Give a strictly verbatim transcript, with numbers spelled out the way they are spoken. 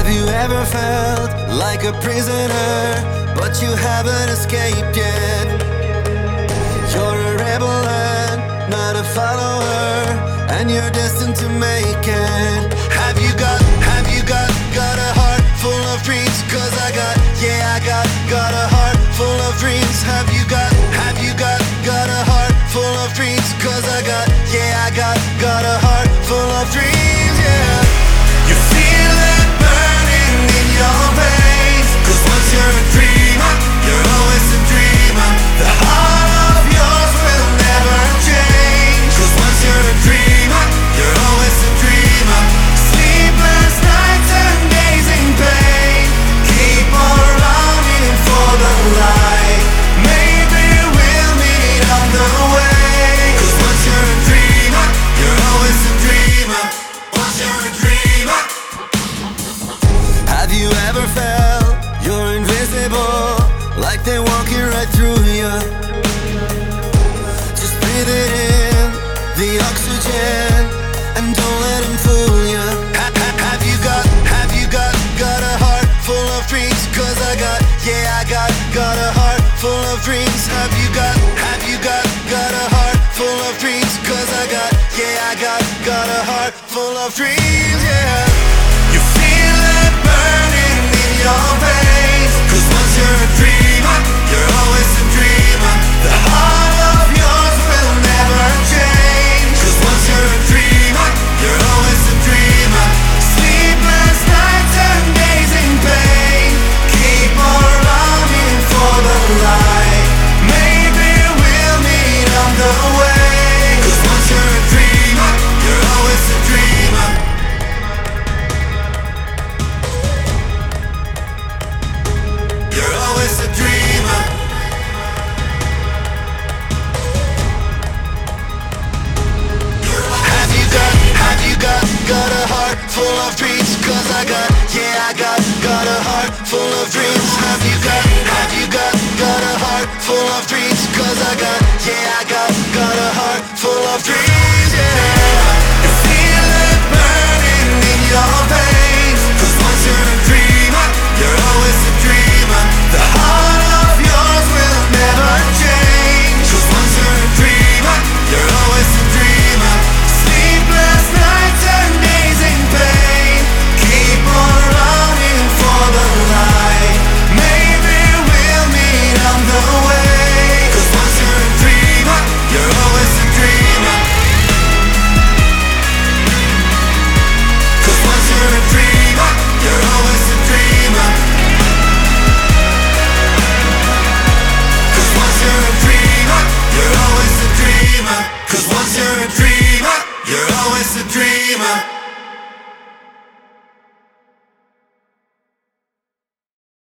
Have you ever felt like a prisoner, but you haven't escaped yet? You're a rebel and not a follower, and you're destined to make it. Have you got, have you got, got a heart full of dreams? Cause I got, yeah I got, got a heart full of dreams. Have you got, have you got, got a heart full of dreams? Cause I got, yeah I got, got a heart full of dreams, yeah. You feel it burning in your veins, cause once you're a dreamer, you're always a dreamer. The heart of yours will never change, cause once you're a dreamer, you're always a dreamer. Sleepless nights and days in pain, keep on longing for the light. Maybe we'll meet on the way, cause once you're a dreamer, you're always a dreamer. Once you're a dreamer. Have you ever felt you're invisible, like they're walking right through you? Just breathe it in, the oxygen, and don't let them fool you. Ha- ha- have you got, have you got, got a heart full of dreams? Cause I got, yeah I got, got a heart full of dreams. Have you got, have you got, got a heart full of dreams? Cause I got, yeah I got, got a heart full of dreams, yeah. You feel it burning in your veins, cause once you're a dreamer, you're always a dreamer. The heart of yours will never change, cause once you're a dreamer, you're always a dreamer. Sleepless nights and days in pain, keep on longing for the light. Maybe we'll meet on the way, cause once you're a dreamer, you're always a dreamer. You're always a dreamer. Have you got, have you got, got a heart full of dreams? Cause I got, yeah I got, got a heart full of dreams. Have you got, have you got, got a heart full of dreams? Cause I got, yeah I got, got a heart full of dreams, yeah. You feel it burning in your veins, cause once you're a dreamer, you're always a dreamer. The heart of yours will never change, cause once you're a dreamer, you're always a dreamer. Sleepless nights and days in pain, keep on longing for the light. Maybe we'll meet on the way, cause once you're a dreamer, you're always a dreamer. Cause once you're a dreamer, you're always a dreamer. Cause once you're a dreamer, you're always a dreamer. Cause once you're a dreamer, you're always a dreamer.